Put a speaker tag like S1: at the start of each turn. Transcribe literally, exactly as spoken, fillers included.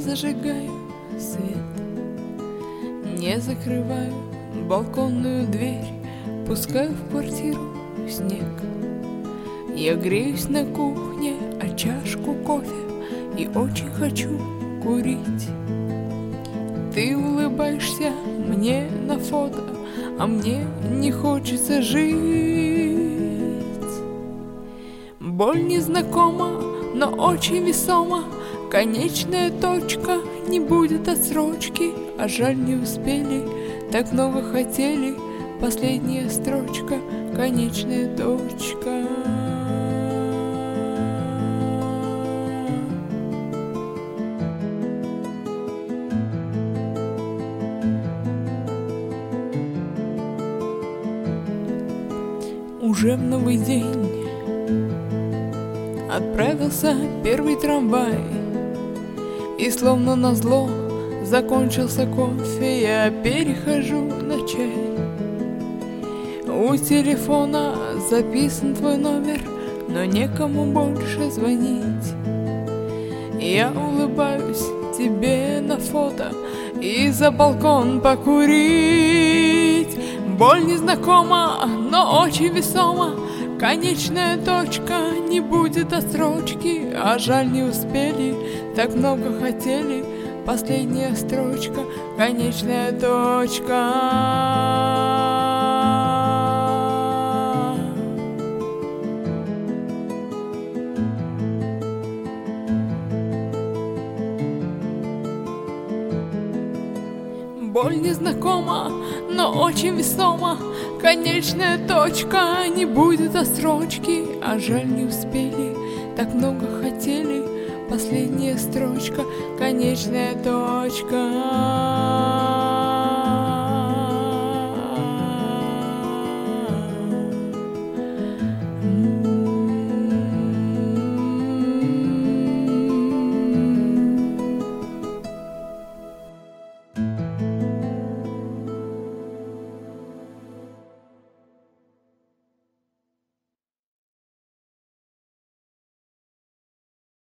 S1: зажигаю свет, не закрываю балконную дверь, пускаю в квартиру снег. Я греюсь на кухне о чашку кофе и очень хочу курить. Ты улыбаешься мне на фото, а мне не хочется жить. Боль незнакома, но очень весома. Конечная точка, не будет отсрочки. А жаль, не успели, так много хотели. Последняя строчка, конечная точка. Уже в новый день отправился первый трамвай, и словно назло закончился кофе, я перехожу на чай. У телефона записан твой номер, но некому больше звонить. Я улыбаюсь тебе на фото и за балкон покурить. Боль незнакома, но очень весома. Конечная точка, не будет отсрочки. А жаль, не успели, так много хотели. Последняя строчка, конечная точка. Боль незнакома, но очень весома. Конечная точка, не будет отсрочки. А жаль, не успели, так много хотели. Последняя строчка, конечная точка.